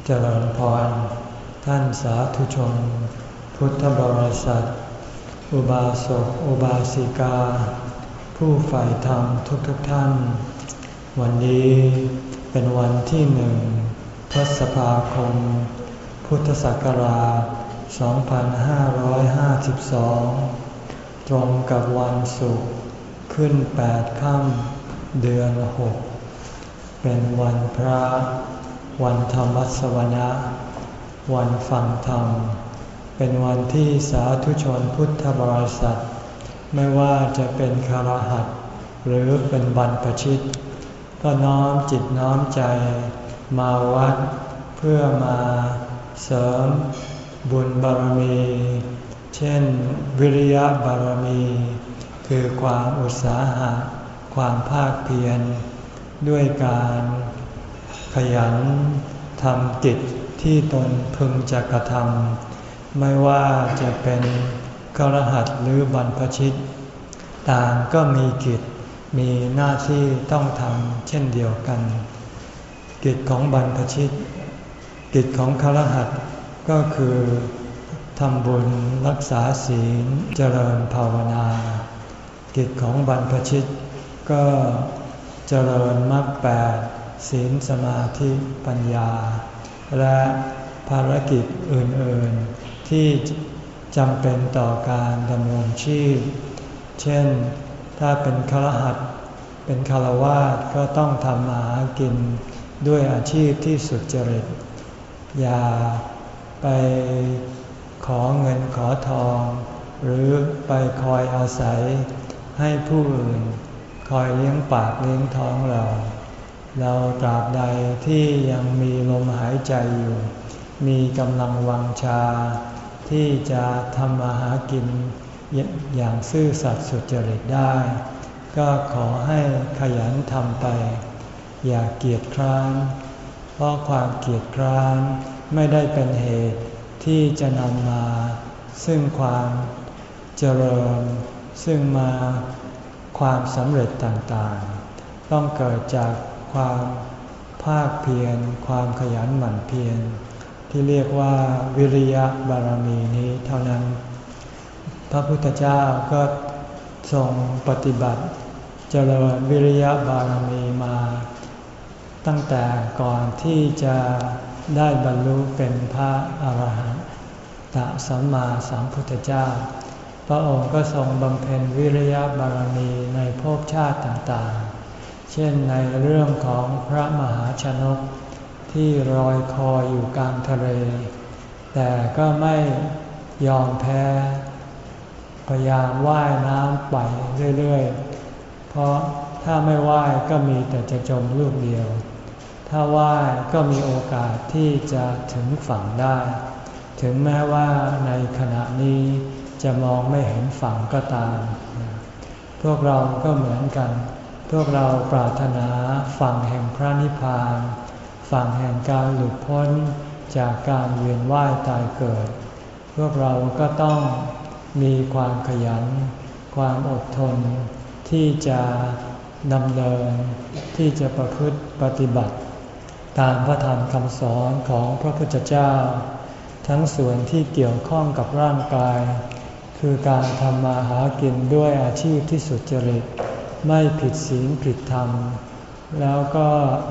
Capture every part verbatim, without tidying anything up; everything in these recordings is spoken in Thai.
เจริญพรท่านสาธุชนพุทธบริษัทอุบาสกอุบาสิกาผู้ใฝ่ธรรมทุกๆ ท่านวันนี้เป็นวันที่หนึ่งพฤษภาคมพุทธศักราชสองพันห้าร้อยห้าสิบสองตรงกับวันศุกร์ขึ้นแปดค่ำเดือนหกเป็นวันพระวันธรรมสวนะวันฟังธรรมเป็นวันที่สาธุชนพุทธบริษัทไม่ว่าจะเป็นคฤหัสถ์หรือเป็นบรรพชิตก็น้อมจิตน้อมใจมาวัดเพื่อมาเสริมบุญบารมีเช่นวิริยะบารมีคือความอุตสาหะความภาคเพียรด้วยการขยันทำกิจที่ตนพึงจะกระทำไม่ว่าจะเป็นคฤหัสถ์หรือบรรพชิตต่างก็มีกิจมีหน้าที่ต้องทำเช่นเดียวกันกิจของบรรพชิตกิจของคฤหัสถ์ก็คือทำบุญรักษาศีลเจริญภาวนากิจของบรรพชิตก็เจริญมรรคแปดศีลสมาธิปัญญาและภารกิจอื่นๆที่จำเป็นต่อการดำรงชีพเช่นถ้าเป็นคฤหัสถ์เป็นฆราวาสก็ต้องทำมาหากินด้วยอาชีพที่สุจริตอย่าไปขอเงินขอทองหรือไปคอยอาศัยให้ผู้อื่นคอยเลี้ยงปากเลี้ยงท้องเราเราตราบใดที่ยังมีลมหายใจอยู่มีกำลังวังชาที่จะทำมาหากินอย่างซื่อสัตย์สุจริตได้ก็ขอให้ขยันทำไปอย่าเกียจคร้านเพราะความเกียจคร้านไม่ได้เป็นเหตุที่จะนำมาซึ่งความเจริญซึ่งมาความสำเร็จต่างๆต้องเกิดจากความภาคเพียรความขยันหมั่นเพียรที่เรียกว่าวิริยะบารมีนี้เท่านั้นพระพุทธเจ้าก็ทรงปฏิบัติเจริญวิริยะบารมีมาตั้งแต่ก่อนที่จะได้บรรลุเป็นพระอรหันตสัมมาสัมพุทธเจ้าพระองค์ก็ทรงบำเพ็ญวิริยะบารมีในภพชาติต่างๆเช่นในเรื่องของพระมหาชนกที่ลอยคออยู่กลางทะเลแต่ก็ไม่ยอมแพ้พยายามว่ายน้ำไปเรื่อยๆเพราะถ้าไม่ว่ายก็มีแต่จะจมลูกเดียวถ้าว่ายก็มีโอกาสที่จะถึงฝั่งได้ถึงแม้ว่าในขณะนี้จะมองไม่เห็นฝั่งก็ตามพวกเราก็เหมือนกันพวกเราปรารถนาฝั่งแห่งพระนิพพานฝั่งแห่งการหลุดพ้นจากการเวียนว่ายตายเกิดพวกเราก็ต้องมีความขยันความอดทนที่จะดำเนินที่จะประพฤติปฏิบัติตามพระธรรมคำสอนของพระพุทธเจ้าทั้งส่วนที่เกี่ยวข้องกับร่างกายคือการทำมาหากินด้วยอาชีพที่สุจริตไม่ผิดศีลผิดธรรมแล้วก็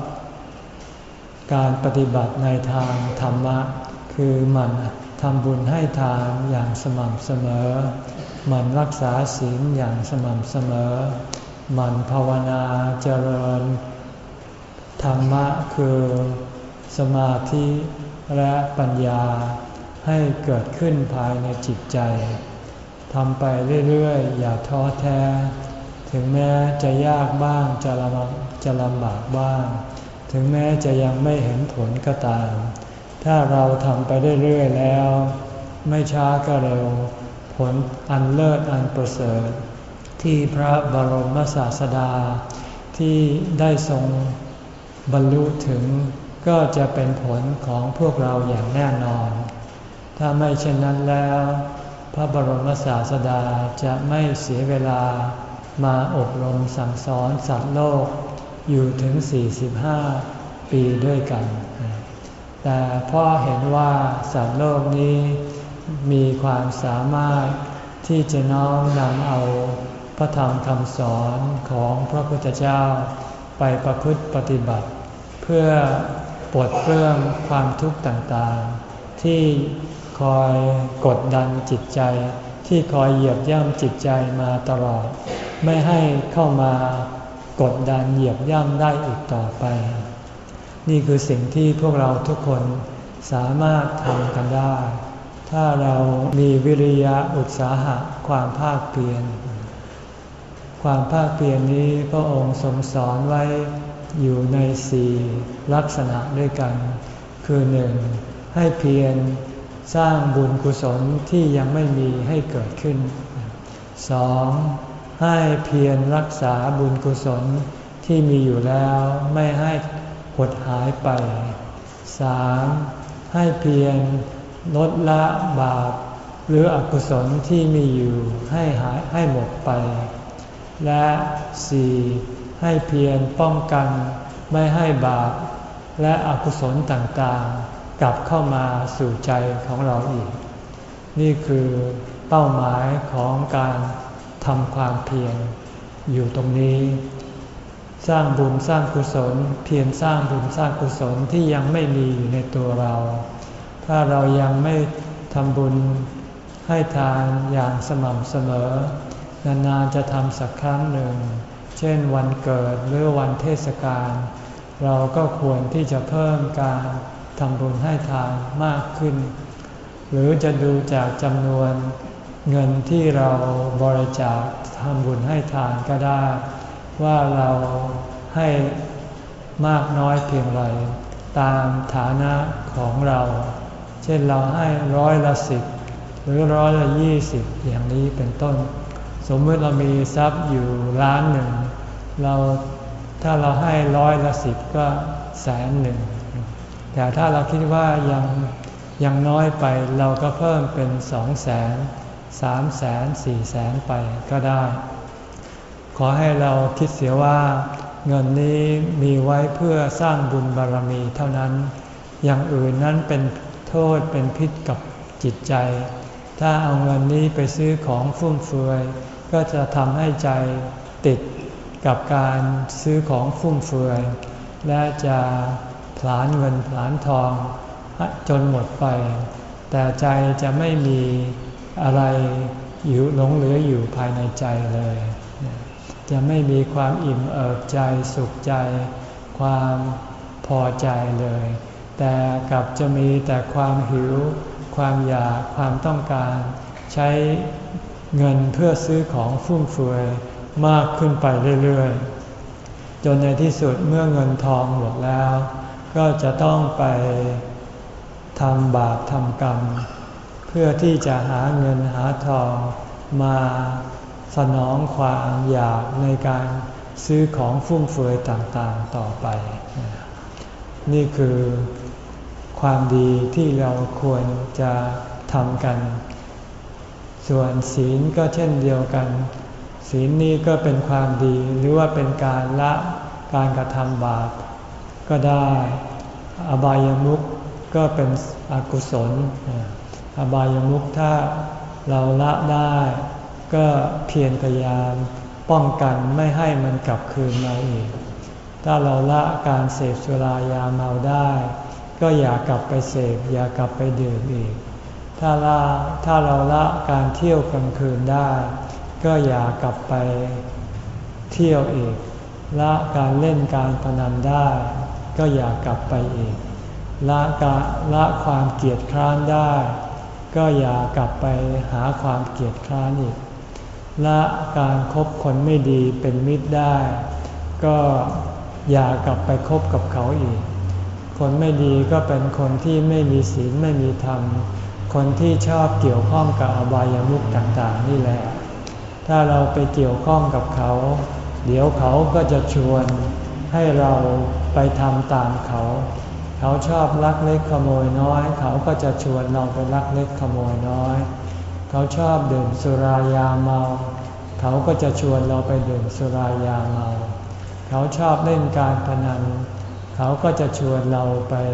การปฏิบัติในทางธรรมะคือหมั่นทำบุญให้ทานอย่างสม่ำเสมอหมั่นรักษาศีลอย่างสม่ำเสมอหมั่นภาวนาเจริญธรรมะคือสมาธิและปัญญาให้เกิดขึ้นภายในจิตใจทำไปเรื่อยๆอย่าท้อแท้ถึงแม้จะยากบ้างจะลำจะลำบากบ้างถึงแม้จะยังไม่เห็นผลก็ตามถ้าเราทำไปเรื่อยๆแล้วไม่ช้าก็เร็วผลอันเลิศอันประเสริฐที่พระบรมศาสดาที่ได้ทรงบรรลุถึงก็จะเป็นผลของพวกเราอย่างแน่นอนถ้าไม่เช่นนั้นแล้วพระบรมศาสดาจะไม่เสียเวลามาอบรมสั่งสอนสัตว์โลกอยู่ถึงสี่สิบห้าปีด้วยกันแต่เพราะเห็นว่าสัตว์โลกนี้มีความสามารถที่จะน้อมนำเอาพระธรรมคำสอนของพระพุทธเจ้าไปประพฤติปฏิบัติ เพื่อปลดเปลื้องความทุกข์ต่างๆที่คอยกดดันจิตใจที่คอยเหยียบย่ำจิตใจมาตลอดไม่ให้เข้ามากดดันเหยียบย่ำได้อีกต่อไปนี่คือสิ่งที่พวกเราทุกคนสามารถทำกันได้ถ้าเรามีวิริยะอุตสาหะความภาคเพียรความภาคเพียรนี้พระองค์ทรงสอนไว้อยู่ในสี่ลักษณะด้วยกันคือหนึ่งให้เพียรสร้างบุญกุศลที่ยังไม่มีให้เกิดขึ้นสองให้เพียรรักษาบุญกุศลที่มีอยู่แล้วไม่ให้หดหายไปสามให้เพียรลดละบาปหรืออกุศลที่มีอยู่ให้หายให้หมดไปและสี่ให้เพียรป้องกันไม่ให้บาปและอกุศลต่างๆกลับเข้ามาสู่ใจของเราอีกนี่คือเป้าหมายของการทำความเพียรอยู่ตรงนี้สร้างบุญสร้างกุศลเพียรสร้างบุญสร้างกุศลที่ยังไม่มีอยู่ในตัวเราถ้าเรายังไม่ทำบุญให้ทานอย่างสม่ำเสมอนานๆจะทำสักครั้งหนึ่งเช่นวันเกิดหรือวันเทศกาลเราก็ควรที่จะเพิ่มการทำบุญให้ทานมากขึ้นหรือจะดูจากจำนวนเงินที่เราบริจาคทำบุญให้ทานก็ได้ว่าเราให้มากน้อยเพียงไรตามฐานะของเราเช่นเราให้ร้อยละสิบหรือร้อยละยี่สิบอย่างนี้เป็นต้นสมมติเรามีทรัพย์อยู่ล้านหนึ่งเราถ้าเราให้ร้อยละสิบก็แสนหนึ่งแต่ถ้าเราคิดว่ายังยังน้อยไปเราก็เพิ่มเป็นสองแสนสามแสนสี่แสนไปก็ได้ขอให้เราคิดเสียว่าเงินนี้มีไว้เพื่อสร้างบุญบารมีเท่านั้นอย่างอื่นนั้นเป็นโทษเป็นพิษกับจิตใจถ้าเอาเงินนี้ไปซื้อของฟุ่มเฟือยก็จะทำให้ใจติดกับการซื้อของฟุ่มเฟือยและจะผลาญเงินผลาญทองจนหมดไปแต่ใจจะไม่มีอะไรอยู่หลงเหลืออยู่ภายในใจเลยจะไม่มีความอิ่มเอิบใจสุขใจความพอใจเลยแต่กลับจะมีแต่ความหิวความอยากความต้องการใช้เงินเพื่อซื้อของฟุ่มเฟือยมากขึ้นไปเรื่อยๆจนในที่สุดเมื่อเงินทองหมดแล้วก็จะต้องไปทำบาปทำกรรมเพื่อที่จะหาเงินหาทองมาสนองความอยากในการซื้อของฟุ่มเฟือยต่างๆต่อไปนี่คือความดีที่เราควรจะทำกันส่วนศีลก็เช่นเดียวกันศีลนี้ก็เป็นความดีหรือว่าเป็นการละการกระทำบาปก็ได้อบายามุขก็เป็นอกุศลอบายามุขถ้าเราละได้ก็เพียรพยายามป้องกันไม่ให้มันกลับคืนมาอีกถ้าเราละการเสพสุรายาเมาได้ก็อย่ากลับไปเสพอย่ากลับไปดื่มอีกถ้าละถ้าเราละการเที่ยวกลางคืนได้ก็อย่ากลับไปเที่ยวอีกละการเล่นการพนันได้ก็อย่ากลับไปอีกละการละความเกียจคร้านได้ก็อย่ากลับไปหาความเกียจคร้านอีกละการคบคนไม่ดีเป็นมิตรได้ก็อย่ากลับไปคบกับเขาอีกคนไม่ดีก็เป็นคนที่ไม่มีศีลไม่มีธรรมคนที่ชอบเกี่ยวข้องกับอบายามุขต่างๆนี่แหละถ้าเราไปเกี่ยวข้องกับเขาเดี๋ยวเขาก็จะชวนให้เราไปทำตามเขาเขาชอบลักเล็กขโมยน้อยเขาก็จะชวนเราไปลักเล็กขโมยน้อยเขาชอบดื่มสุรายาเมาเขาก็จะชวนเราไปดื่มสุรายาเมาเขาชอบเล่นการพนันเขาก็จะชวนเราไป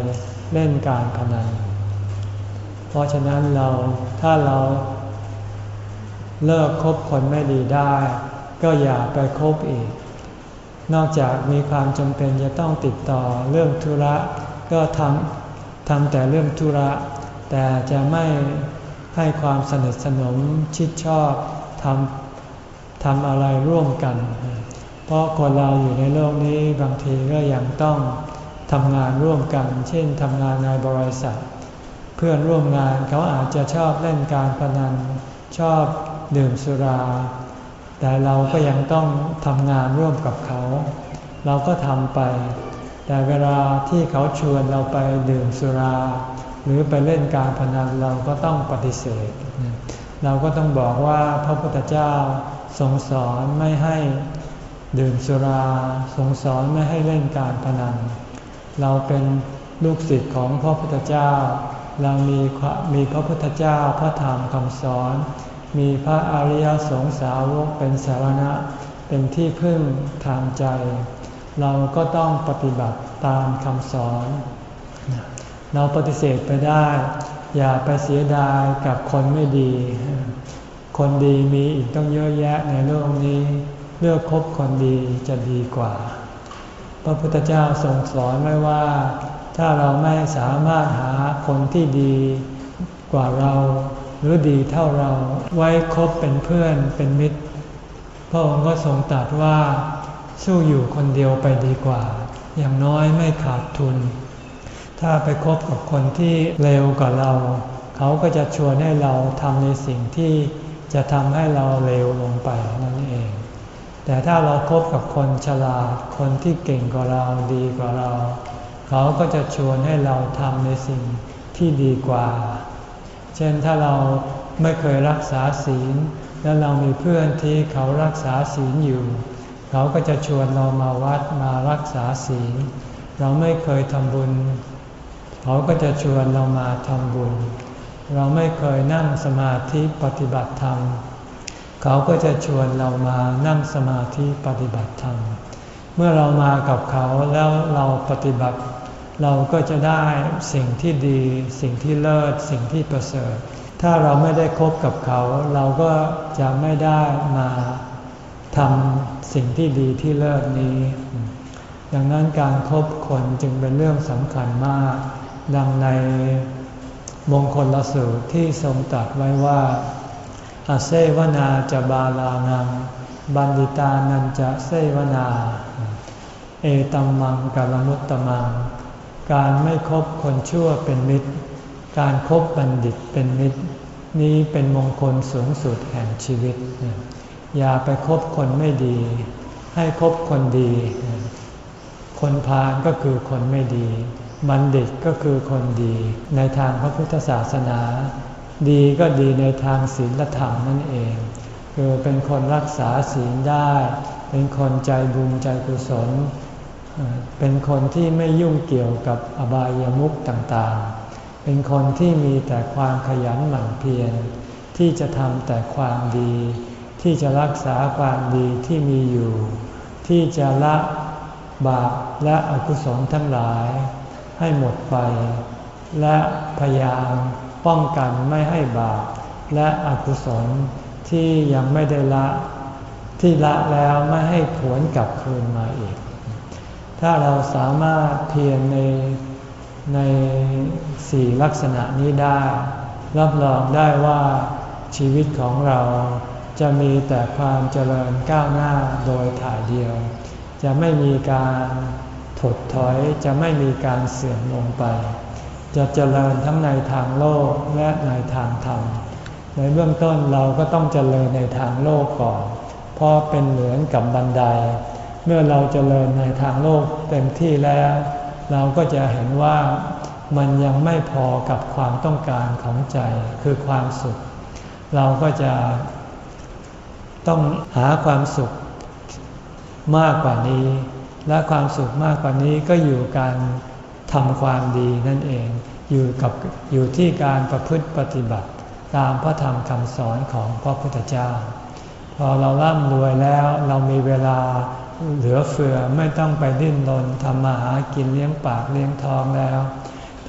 เล่นการพนันเพราะฉะนั้นเราถ้าเราเลิกคบคนไม่ดีได้ก็อย่าไปคบอีกนอกจากมีความจำเป็นจะต้องติดต่อเรื่องธุระก็ทำทำแต่เรื่องธุระแต่จะไม่ให้ความสนิทสนมชิดชอบทำทำอะไรร่วมกันเพราะคนเราอยู่ในโลกนี้บางทีก็ยังต้องทำงานร่วมกันเช่นทำงานในบริษัทเพื่อนร่วมงานเขาอาจจะชอบเล่นการพนันชอบดื่มสุราแต่เราก็ยังต้องทำงานร่วมกับเขาเราก็ทำไปแต่เวลาที่เขาชวนเราไปดื่มสุราหรือไปเล่นการพนันเราก็ต้องปฏิเสธเราก็ต้องบอกว่าพระพุทธเจ้าทรงสอนไม่ให้ดื่มสุราทรงสอนไม่ให้เล่นการพนันเราเป็นลูกศิษย์ของพระพุทธเจ้าเรามีมีพระพุทธเจ้าพระธรรมคำสอนมีพระอริยสงสาวกเป็นสารณะเป็นที่พึ่งทางใจเราก็ต้องปฏิบัติตามคำสอนเราปฏิเสธไปได้อย่าไปเสียดายกับคนไม่ดีคนดีมีอีกต้องเยอะแยะในโลกนี้เลือกคบคนดีจะดีกว่าพระพุทธเจ้าทรงสอนไว้ว่าถ้าเราไม่สามารถหาคนที่ดีกว่าเราหรือดีเท่าเราไว้คบเป็นเพื่อนเป็นมิตรพระองค์ก็ทรงตรัสว่าสู้อยู่คนเดียวไปดีกว่าอย่างน้อยไม่ขาดทุนถ้าไปคบกับคนที่เลวกว่าเราเขาก็จะชวนให้เราทำในสิ่งที่จะทำให้เราเลวลงไปนั่นเองแต่ถ้าเราคบกับคนฉลาดคนที่เก่งกว่าเราดีกว่าเราเขาก็จะชวนให้เราทำในสิ่งที่ดีกว่าเช่นถ้าเราไม่เคยรักษาศีลแล้วเรามีเพื่อนที่เขารักษาศีลอยู่เขาก็จะชวนเรามาวัดมารักษาศีลเราไม่เคยทำบุญเขาก็จะชวนเรามาทำบุญเราไม่เคยนั่งสมาธิปฏิบัติธรรมเขาก็จะชวนเรามานั่งสมาธิปฏิบัติธรรมเมื่อเรามากับเขาแล้วเราปฏิบัติเราก็จะได้สิ่งที่ดีสิ่งที่เลิศสิ่งที่ประเสริฐถ้าเราไม่ได้คบกับเขาเราก็จะไม่ได้มาทำสิ่งที่ดีที่เลิศนี้ดังนั้นการคบคนจึงเป็นเรื่องสำคัญมากดังในมงคลสูตรที่ทรงตรัสไว้ว่าอาเซวนาจะบาลานังบัณฑิตานันจะเซวนาเอตัมมังกัลมุตตมังการไม่คบคนชั่วเป็นมิตรการคบบัณฑิตเป็นมิตรนี้เป็นมงคลสูงสุดแห่งชีวิตอย่าไปคบคนไม่ดีให้คบคนดีคนพาลก็คือคนไม่ดีบัณฑิตก็คือคนดีในทางพระพุทธศาสนาดีก็ดีในทางศีลธรรมนั่นเองคือเป็นคนรักษาศีลได้เป็นคนใจบุญใจกุศลเป็นคนที่ไม่ยุ่งเกี่ยวกับอบายามุขต่างๆเป็นคนที่มีแต่ความขยันหมั่นเพียรที่จะทำแต่ความดีที่จะรักษาความดีที่มีอยู่ที่จะละบาปและอกุศลทั้งหลายให้หมดไปและพยายามป้องกันไม่ให้บาปและอกุศลที่ยังไม่ได้ละที่ละแล้วไม่ให้ผวนกลับคืนมาอีกถ้าเราสามารถเพียรในในสี่ลักษณะนี้ได้รับรองได้ว่าชีวิตของเราจะมีแต่ความเจริญก้าวหน้าโดยถ่ายเดียวจะไม่มีการถดถอยจะไม่มีการเสื่อมลงไปจะเจริญทั้งในทางโลกและในทางธรรมในเบื้องต้นเราก็ต้องเจริญในทางโลกก่อนเพราะเป็นเหมือนกับบันไดเมื่อเราเจริญในทางโลกเต็มที่แล้วเราก็จะเห็นว่ามันยังไม่พอกับความต้องการของใจคือความสุขเราก็จะต้องหาความสุขมากกว่านี้และความสุขมากกว่านี้ก็อยู่การทำความดีนั่นเองอยู่กับอยู่ที่การประพฤติปฏิบัติตามพระธรรมคำสอนของพระพุทธเจ้าพอเราร่ำรวยแล้วเรามีเวลาเหลือเฟือไม่ต้องไปดิ้นรนทำมาหากินเลี้ยงปากเลี้ยงท้องแล้ว เ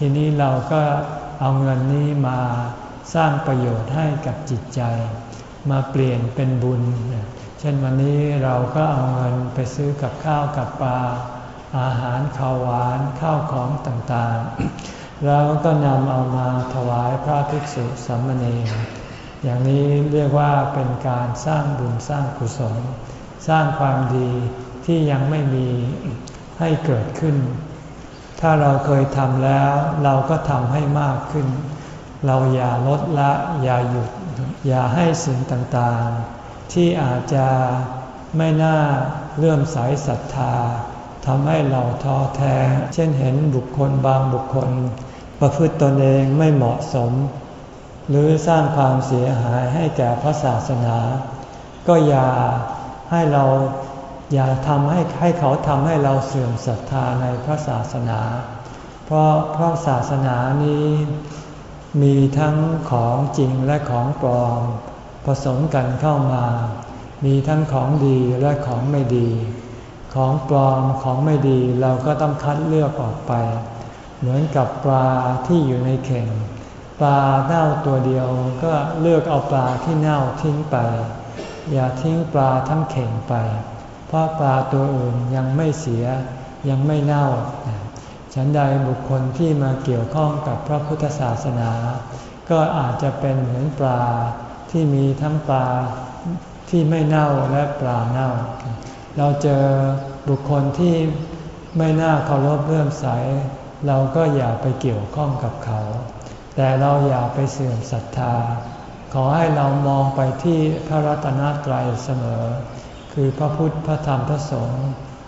ทีนี้เราก็เอาเงินนี้มาสร้างประโยชน์ให้กับจิตใจมาเปลี่ยนเป็นบุญเช่นวันนี้เราก็เอาเงินไปซื้อกับข้าวกับปลาอาหารข้าวหวานข้าวของต่างๆแล้วก็นำเอามาถวายพระภิกษุสามเณรอย่างนี้เรียกว่าเป็นการสร้างบุญสร้างกุศลสร้างความดีที่ยังไม่มีให้เกิดขึ้นถ้าเราเคยทำแล้วเราก็ทำให้มากขึ้นเราอย่าลดละอย่าหยุดอย่าให้สิ่งต่างๆที่อาจจะไม่น่าเลื่อมใสศรัทธาทำให้เราท้อแท้เช่นเห็นบุคคลบางบุคคลประพฤติตนเองไม่เหมาะสมหรือสร้างความเสียหายให้แก่พระศาสนาก็อย่าให้เราอย่าทำให้ให้เขาทำให้เราเสื่อมศรัทธาในพระศาสนา เพราะพระศาสนานี้มีทั้งของจริงและของปลอมผสมกันเข้ามามีทั้งของดีและของไม่ดีของปลอมของไม่ดีเราก็ต้องคัดเลือกออกไปเหมือนกับปลาที่อยู่ในเข่งปลาเน่าตัวเดียวก็เลือกเอาปลาที่เน่าทิ้งไปอย่าทิ้งปลาทั้งเข่งไปเพราะปลาตัวอื่นยังไม่เสียยังไม่เน่าฉันใดบุคคลที่มาเกี่ยวข้องกับพระพุทธศาสนาก็อาจจะเป็นเหมือนปลาที่มีทั้งปลาที่ไม่เน่าและปลาเน่าเราเจอบุคคลที่ไม่น่าเคารพเลื่อมใสเราก็อย่าไปเกี่ยวข้องกับเขาแต่เราอย่าไปเสื่อมศรัทธาขอให้เรามองไปที่พระรัตนตรัยเสมอคือพระพุทธพระธรรมพระสงฆ์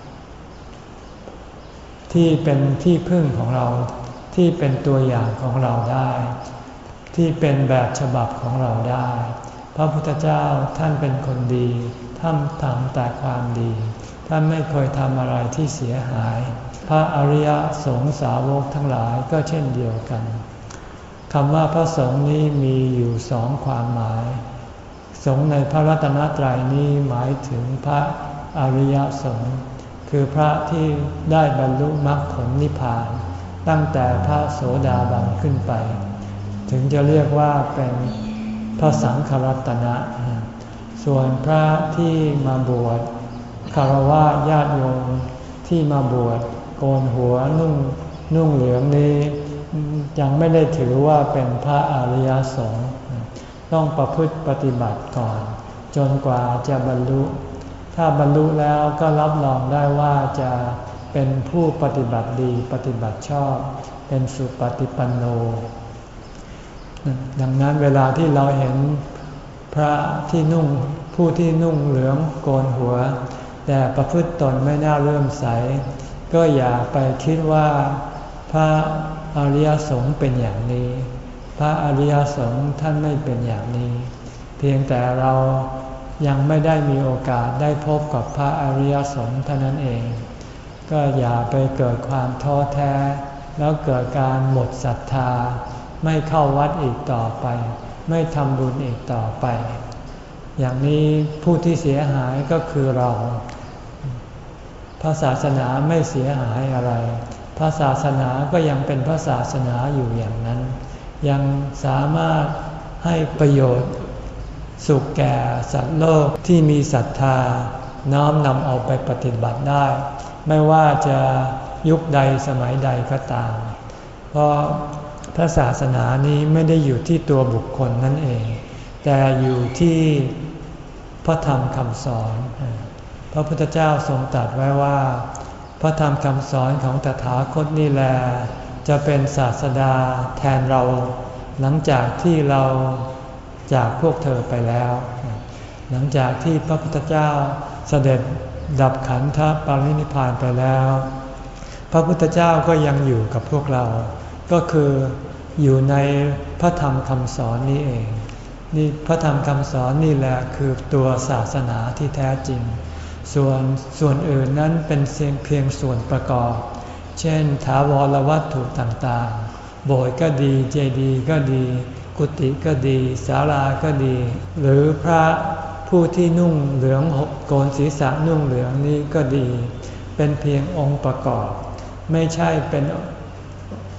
ที่เป็นที่พึ่งของเราที่เป็นตัวอย่างของเราได้ที่เป็นแบบฉบับของเราได้พระพุทธเจ้าท่านเป็นคนดีท่านทำแต่ความดีท่านไม่เคยทำอะไรที่เสียหายพระอริยสงฆ์สาวกทั้งหลายก็เช่นเดียวกันคำว่าพระสงฆ์นี้มีอยู่สองความหมายสงฆ์ในพระรัตนตรัยนี้หมายถึงพระอริยสงฆ์คือพระที่ได้บรรลุมรรคผลนิพพานตั้งแต่พระโสดาบันขึ้นไปถึงจะเรียกว่าเป็นพระสังฆรัตนะส่วนพระที่มาบวชคฤหัสถ์ญาติโยมที่มาบวชโกนหัวนุ่งนุ่งเหลืองนี้ยังไม่ได้ถือว่าเป็นพระอริยสงฆ์ต้องประพฤติปฏิบัติก่อนจนกว่าจะบรรลุถ้าบรรลุแล้วก็รับรองได้ว่าจะเป็นผู้ปฏิบัติดีปฏิบัติชอบเป็นสุปฏิปันโนดังนั้นเวลาที่เราเห็นพระที่นุ่งผู้ที่นุ่งเหลืองโกนหัวแต่ประพฤติตนไม่น่าเลื่อมใสก็อย่าไปคิดว่าพระอริยสงฆ์เป็นอย่างนี้พระอริยสงฆ์ท่านไม่เป็นอย่างนี้เพียงแต่เรายังไม่ได้มีโอกาสได้พบกับพระอริยสงฆ์เท่านั้นเองก็อย่าไปเกิดความท้อแท้แล้วเกิดการหมดศรัทธาไม่เข้าวัดอีกต่อไปไม่ทำบุญอีกต่อไปอย่างนี้ผู้ที่เสียหายก็คือเราพระศาสนาไม่เสียหายอะไรพระศาสนาก็ยังเป็นพระศาสนาอยู่อย่างนั้นยังสามารถให้ประโยชน์สุขแก่สัตว์โลกที่มีศรัทธาน้อมนำเอาไปปฏิบัติได้ไม่ว่าจะยุคใดสมัยใดก็ตามเพราะพระศาสนานี้ไม่ได้อยู่ที่ตัวบุคคลนั่นเองแต่อยู่ที่พระธรรมคำสอนพระพุทธเจ้าทรงตรัสไว้ว่าพระธรรมคำสอนของตถาคตนี่แหละจะเป็นศาสดาแทนเราหลังจากที่เราจากพวกเธอไปแล้วหลังจากที่พระพุทธเจ้าเสด็จดับขันธปรินิพพานไปแล้วพระพุทธเจ้าก็ยังอยู่กับพวกเราก็คืออยู่ในพระธรรมคำสอนนี้เองนี่พระธรรมคำสอนนี่แหละคือตัวศาสนาที่แท้จริงส่วนส่วนอื่นนั้นเป็นเพียงส่วนประกอบเช่นถาวรวัตถุต่างๆโบสถ์ก็ดีเจดีย์ก็ดีกุฏิก็ดีศาลาก็ดีหรือพระผู้ที่นุ่งเหลืองโกนศีรษะนุ่งเหลืองนี้ก็ดีเป็นเพียงองค์ประกอบไม่ใช่เป็น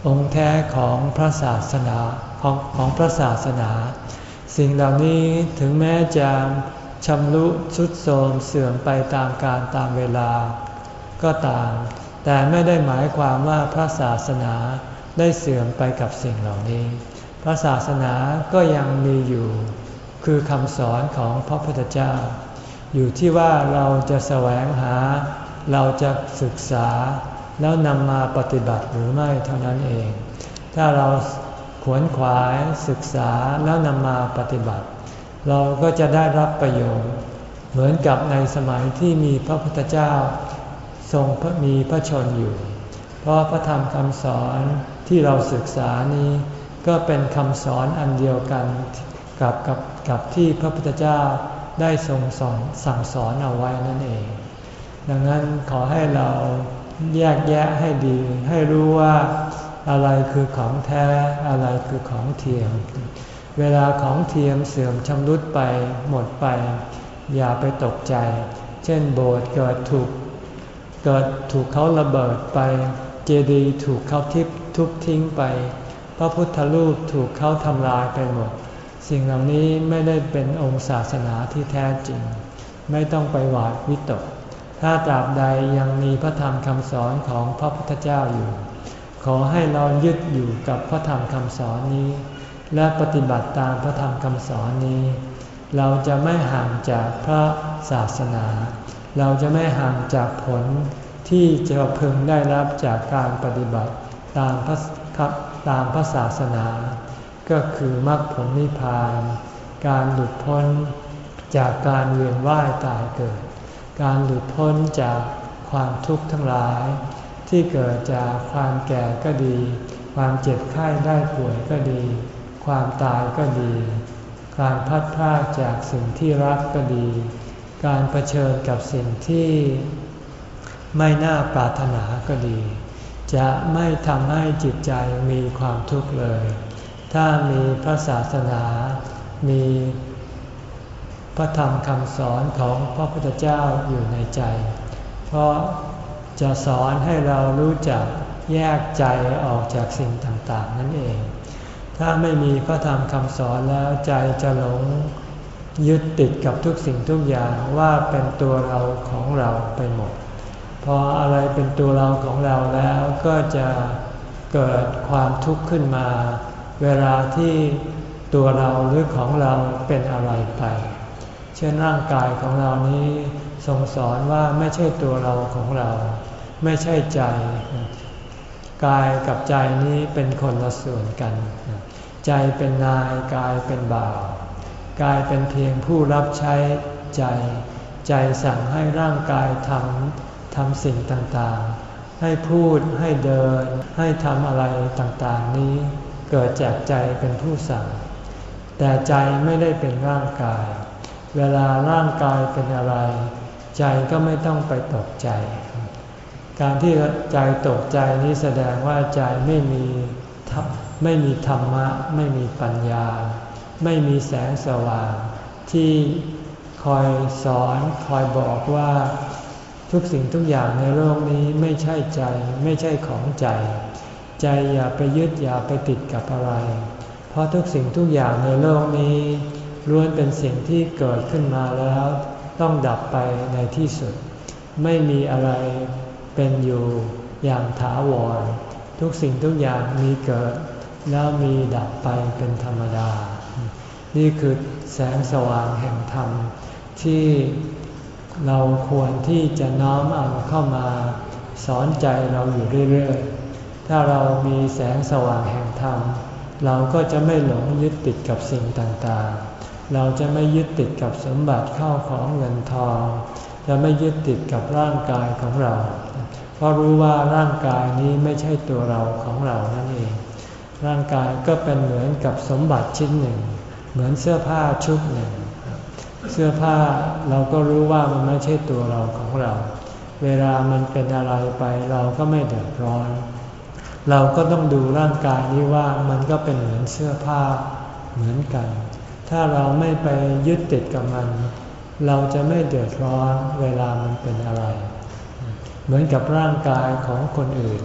องค์แท้ของพระศาสนาของของพระศาสนาสิ่งเหล่านี้ถึงแม้จะชำรุทรุดโทรมเสื่อมไปตามกาลตามเวลาก็ตามแต่ไม่ได้หมายความว่าพระศาสนาได้เสื่อมไปกับสิ่งเหล่านี้พระศาสนาก็ยังมีอยู่คือคำสอนของพระพุทธเจ้าอยู่ที่ว่าเราจะแสวงหาเราจะศึกษาแล้วนำมาปฏิบัติหรือไม่เท่านั้นเองถ้าเราขวนขวายศึกษาแล้วนำมาปฏิบัติเราก็จะได้รับประโยชน์เหมือนกับในสมัยที่มีพระพุทธเจ้าทรงมีพระชนอยู่เพราะพระธรรมคำสอนที่เราศึกษานี้ก็เป็นคำสอนอันเดียวกันกับกับกับที่พระพุทธเจ้าได้ทรงสอนสั่งสอนเอาไว้นั่นเองดังนั้นขอให้เราแยกแยะให้ดีให้รู้ว่าอะไรคือของแท้อะไรคือของเทียมเวลาของเทียมเสื่อมชำรุดไปหมดไปอย่าไปตกใจเช่นโบสถ์เกิดถูกเกิดถูกเขาระเบิดไปเจดีย์ถูกเขาทิบทุบทิ้งไปพระพุทธรูปถูกเขาทำลายไปหมดสิ่งเหล่านี้ไม่ได้เป็นองค์ศาสนาที่แท้จริงไม่ต้องไปหวาดวิตกถ้าตราบใดยังมีพระธรรมคำสอนของพระพุทธเจ้าอยู่ขอให้เรายึดอยู่กับพระธรรมคำสอนนี้และปฏิบัติตามพระธรรมคำสอนนี้เราจะไม่ห่างจากพระศาสนาเราจะไม่ห่างจากผลที่จะพึงได้รับจากการปฏิบัติตามพระตามพระศาสนาก็คือมรรคผลนิพพานการหลุดพ้นจากการเวียนว่ายตายเกิดการหลุดพ้นจากความทุกข์ทั้งหลายที่เกิดจากความแก่ก็ดีความเจ็บไข้ได้ป่วยก็ดีความตายก็ดีการพัดพรากจากสิ่งที่รักก็ดีการเผชิญกับสิ่งที่ไม่น่าปรารถนาก็ดีจะไม่ทำให้จิตใจมีความทุกข์เลยถ้ามีพระศาสนามีพระธรรมคำสอนของพระพุทธเจ้าอยู่ในใจเพราะจะสอนให้เรารู้จักแยกใจออกจากสิ่งต่างๆนั่นเองถ้าไม่มีพระธรรมคำสอนแล้วใจจะหลงยึดติดกับทุกสิ่งทุกอย่างว่าเป็นตัวเราของเราไปหมดพออะไรเป็นตัวเราของเราแล้วก็จะเกิดความทุกข์ขึ้นมาเวลาที่ตัวเราหรือของเราเป็นอะไรไปเช่นร่างกายของเรานี้ทรงสอนว่าไม่ใช่ตัวเราของเราไม่ใช่ใจกายกับใจนี้เป็นคนละส่วนกันใจเป็นนายกายเป็นบ่าวกายเป็นเพียงผู้รับใช้ใจใจสั่งให้ร่างกายทำทำสิ่งต่างๆให้พูดให้เดินให้ทำอะไรต่างๆนี้เกิดจากใจเป็นผู้สั่งแต่ใจไม่ได้เป็นร่างกายเวลาร่างกายเป็นอะไรใจก็ไม่ต้องไปตกใจการที่ใจตกใจนี้แสดงว่าใจไม่มีไม่มีธรรมะไม่มีปัญญาไม่มีแสงสว่างที่คอยสอนคอยบอกว่าทุกสิ่งทุกอย่างในโลกนี้ไม่ใช่ใจไม่ใช่ของใจใจอย่าไปยึดอย่าไปติดกับอะไรเพราะทุกสิ่งทุกอย่างในโลกนี้ล้วนเป็นสิ่งที่เกิดขึ้นมาแล้วต้องดับไปในที่สุดไม่มีอะไรเป็นอยู่อย่างถาวรทุกสิ่งทุกอย่างมีเกิดแล้วมีดับไปเป็นธรรมดานี่คือแสงสว่างแห่งธรรมที่เราควรที่จะน้อมเอาเข้ามาสอนใจเราอยู่เรื่อยๆถ้าเรามีแสงสว่างแห่งธรรมเราก็จะไม่หลงยึดติดกับสิ่งต่างๆเราจะไม่ยึดติดกับสมบัติเข้าของเงินทองจะไม่ยึดติดกับร่างกายของเราเพราะรู้ว่าร่างกายนี้ไม่ใช่ตัวเราของเรานั่นเองร่างกายก็เป็นเหมือนกับสมบัติชิ้นหนึ่งเหมือนเสื้อผ้าชุดหนึ่งเสื้อผ้าเราก็รู้ว่ามันไม่ใช่ตัวเราของเราเวลามันเป็นอะไรไปเราก็ไม่เดือดร้อนเราก็ต้องดูร่างกายนี้ว่ามันก็เป็นเหมือนเสื้อผ้าเหมือนกันถ้าเราไม่ไปยึดติดกับมันเราจะไม่เดือดร้อนเวลามันเป็นอะไรเหมือนกับร่างกายของคนอื่น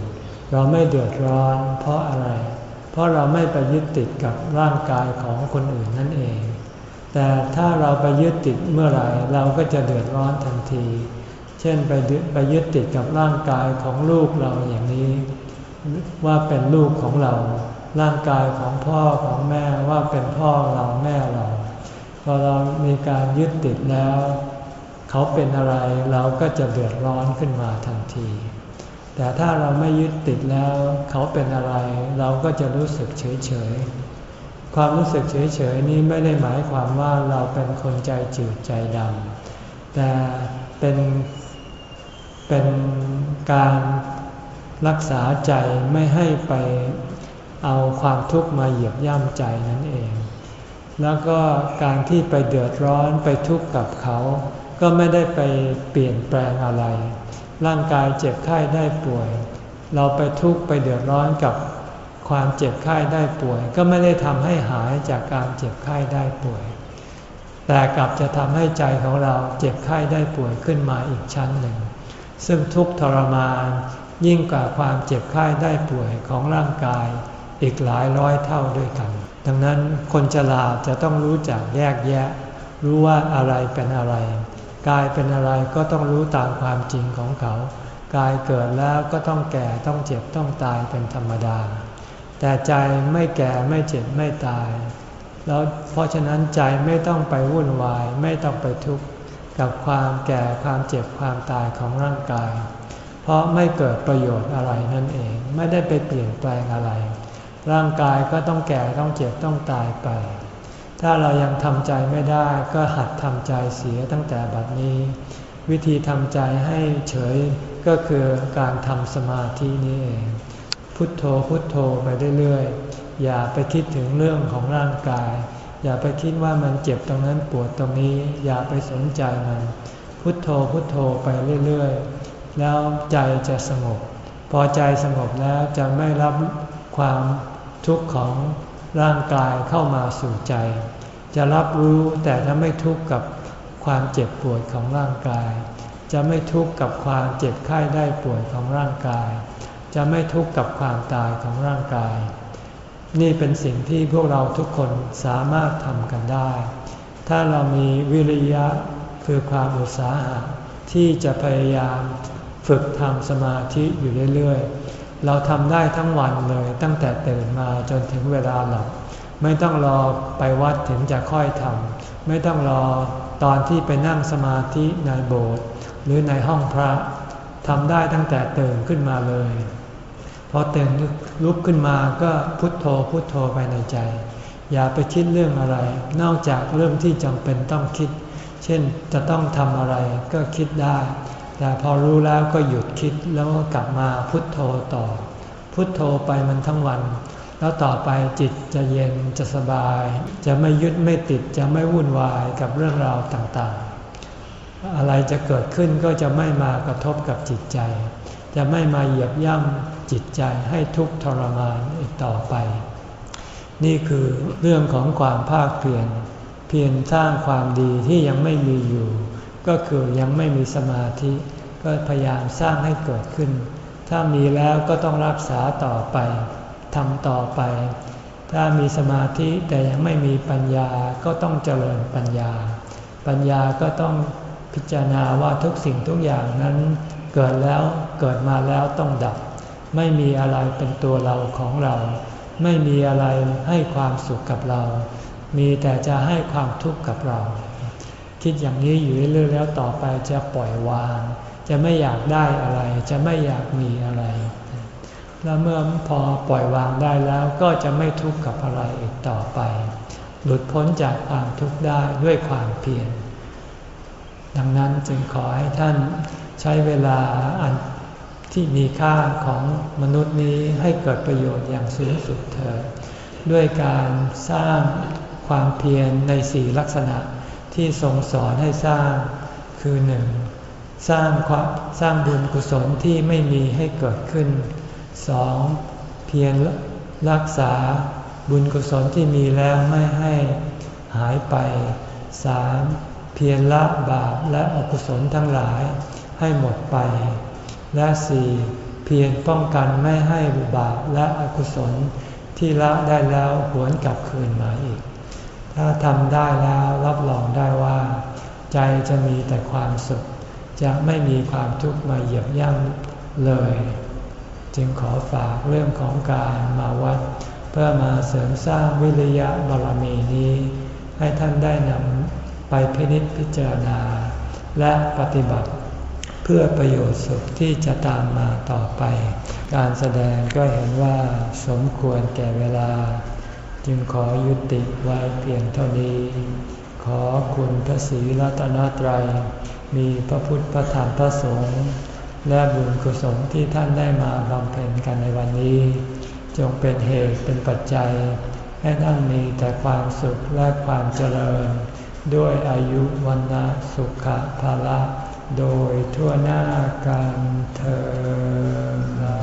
เราไม่เดือดร้อนเพราะอะไรเพราะเราไม่ไปยึดติดกับร่างกายของคนอื่นนั่นเองแต่ถ้าเราไปยึดติดเมื่อไหร่เราก็จะเดือดร้อนทันทีเช่นไปไปยึดติดกับร่างกายของลูกเราอย่างนี้ว่าเป็นลูกของเราร่างกายของพ่อของแม่ว่าเป็นพ่อเราแม่เราพอเรามีการยึดติดแล้วเขาเป็นอะไรเราก็จะเดือดร้อนขึ้นมาทันทีแต่ถ้าเราไม่ยึดติดแล้วเขาเป็นอะไรเราก็จะรู้สึกเฉยเฉยความรู้สึกเฉยเฉยนี้ไม่ได้หมายความว่าเราเป็นคนใจจืดใจดำแต่เป็นเป็นการรักษาใจไม่ให้ไปเอาความทุกข์มาเหยียบย่ำใจนั่นเองแล้วก็การที่ไปเดือดร้อนไปทุกข์กับเขาก็ไม่ได้ไปเปลี่ยนแปลงอะไรร่างกายเจ็บไข้ได้ป่วยเราไปทุกข์ไปเดือดร้อนกับความเจ็บไข้ได้ป่วยก็ไม่ได้ทำให้หายจากการเจ็บไข้ได้ป่วยแต่กลับจะทำให้ใจของเราเจ็บไข้ได้ป่วยขึ้นมาอีกชั้นหนึ่งซึ่งทุกข์ทรมานยิ่งกว่าความเจ็บไข้ได้ป่วยของร่างกายอีกหลายร้อยเท่าด้วยกันดังนั้นคนฉลาดจะต้องรู้จักแยกแยะรู้ว่าอะไรเป็นอะไรกายเป็นอะไรก็ต้องรู้ตามความจริงของเขากายเกิดแล้วก็ต้องแก่ต้องเจ็บต้องตายเป็นธรรมดาแต่ใจไม่แก่ไม่เจ็บไม่ตายแล้วเพราะฉะนั้นใจไม่ต้องไปวุ่นวายไม่ต้องไปทุกข์กับความแก่ความเจ็บความตายของร่างกายเพราะไม่เกิดประโยชน์อะไรนั่นเองไม่ได้ไปเปลี่ยนแปลงอะไรร่างกายก็ต้องแก่ต้องเจ็บต้องตายไปถ้าเรายังทำใจไม่ได้ก็หัดทำใจเสียตั้งแต่บัดนี้วิธีทำใจให้เฉยก็คือการทำสมาธินี้เองพุทโธพุทโธไปเรื่อยๆอย่าไปคิดถึงเรื่องของร่างกายอย่าไปคิดว่ามันเจ็บตรงนั้นปวดตรงนี้อย่าไปสนใจมันพุทโธพุทโธไปเรื่อยๆแล้วใจจะสงบพอใจสงบแล้วจะไม่รับความทุกข์ของร่างกายเข้ามาสู่ใจจะรับรู้แต่จะไม่ทุกข์กับความเจ็บปวดของร่างกายจะไม่ทุกข์กับความเจ็บไข้ได้ป่วยของร่างกายจะไม่ทุกข์กับความตายของร่างกายนี่เป็นสิ่งที่พวกเราทุกคนสามารถทำกันได้ถ้าเรามีวิริยะคือความอุตสาหะที่จะพยายามฝึกทำสมาธิอยู่เรื่อยๆเราทำได้ทั้งวันเลยตั้งแต่ตื่นมาจนถึงเวลาหลับไม่ต้องรอไปวัดถึงจะค่อยทำไม่ต้องรอตอนที่ไปนั่งสมาธิในโบสถ์หรือในห้องพระทำได้ตั้งแต่ตื่นขึ้นมาเลยพอตื่นลุกขึ้นมาก็พุทโธพุทโธไปในใจอย่าไปคิดเรื่องอะไรนอกจากเรื่องที่จำเป็นต้องคิดเช่นจะต้องทำอะไรก็คิดได้แต่พอรู้แล้วก็หยุดคิดแล้วก็กลับมาพุทโธต่อพุทโธไปมันทั้งวันแล้วต่อไปจิตจะเย็นจะสบายจะไม่ยึดไม่ติดจะไม่วุ่นวายกับเรื่องราวต่างๆอะไรจะเกิดขึ้นก็จะไม่มากระทบกับจิตใจจะไม่มาเหยียบย่ำจิตใจให้ทุกข์ทรมานอีกต่อไปนี่คือเรื่องของความภาคเพียรเพียรสร้างความดีที่ยังไม่มีอยู่ก็คือยังไม่มีสมาธิก็พยายามสร้างให้เกิดขึ้นถ้ามีแล้วก็ต้องรักษาต่อไปทำต่อไปถ้ามีสมาธิแต่ยังไม่มีปัญญาก็ต้องเจริญปัญญาปัญญาก็ต้องพิจารณาว่าทุกสิ่งทุกอย่างนั้นเกิดแล้วเกิดมาแล้วต้องดับไม่มีอะไรเป็นตัวเราของเราไม่มีอะไรให้ความสุขกับเรามีแต่จะให้ความทุกข์กับเราคิดอย่างนี้อยู่เรื่อยๆแล้วต่อไปจะปล่อยวางจะไม่อยากได้อะไรจะไม่อยากมีอะไรแล้วเมื่อพอปล่อยวางได้แล้วก็จะไม่ทุกข์กับอะไรอีกต่อไปหลุดพ้นจากความทุกข์ได้ด้วยความเพียรดังนั้นจึงขอให้ท่านใช้เวลาอันที่มีค่าของมนุษย์นี้ให้เกิดประโยชน์อย่างสูงสุดเถิดด้วยการสร้างความเพียรในสี่ลักษณะที่ทรงสอนให้สร้างคือหนึ่งสร้างความสร้างบุญกุศลที่ไม่มีให้เกิดขึ้นสองเพียรรักษาบุญกุศลที่มีแล้วไม่ให้หายไปสามเพียรละบาปและอกุศลทั้งหลายให้หมดไปและสี่เพีพียงป้องกันไม่ให้บาปและอกุศลที่ละได้แล้วหวนกลับคืนมาอีกถ้าทำได้แล้วรับรองได้ว่าใจจะมีแต่ความสุขจะไม่มีความทุกข์มาเหยียบย่ำเลยจึงขอฝากเรื่องของการมาวัดเพื่อมาเสริมสร้างวิริยะบารมีนี้ให้ท่านได้นำไปพินิจพิจารณาและปฏิบัติเพื่อประโยชน์สุขที่จะตามมาต่อไปการแสดงก็เห็นว่าสมควรแก่เวลาจึงขอยุติไว้เพียงเท่านี้ขอคุณพระศรีรัตนตรัยมีพระพุทธพระธรรมพระสงฆ์และบุญกุศลที่ท่านได้มาบำเพ็ญกันในวันนี้จงเป็นเหตุเป็นปัจจัยให้ท่านมีแต่ความสุขและความเจริญด้วยอายุวันนะสุขภาละโดยทั่วหน้ากันเธอ